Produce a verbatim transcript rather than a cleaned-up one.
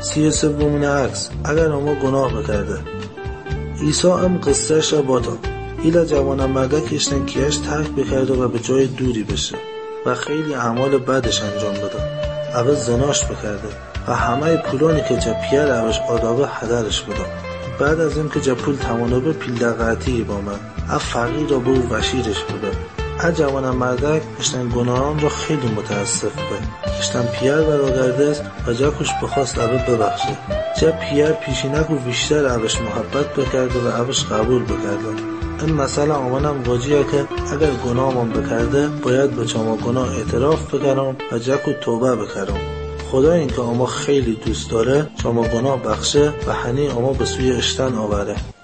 سی و سومین عکس، اگر اما گناه بکرده. عیسی هم قصهش را باتا. ایلا جوانم مردک ایشتن کیش ترک بکرده و به جای دوری بشه و خیلی اعمال بدش انجام بده. اول زناش بکرده و همه پولانی که جا پیر اوش آدابه هدرش بده. بعد از این که جا پول تمانه به پیل دقیقی با من اف فقیر را برو وشیرش بده. ا جوانم مردک ایشتن گناهان را خیلی متاسف به. ایشتن پیر براگرده است و جا کش بخواست اوش ببخشه. جا پیر پیشینک و بیشتر اوش محبت بکرده و اوش قبول بکرده. این مسئله آمانم واجیه که اگر گناه من بکرده باید به چما گناه اعتراف بکرم و جکو توبه بکرم. خدا این که اما خیلی دوست داره چما گناه بخشه و هنی اما به سوی اشتن آوره.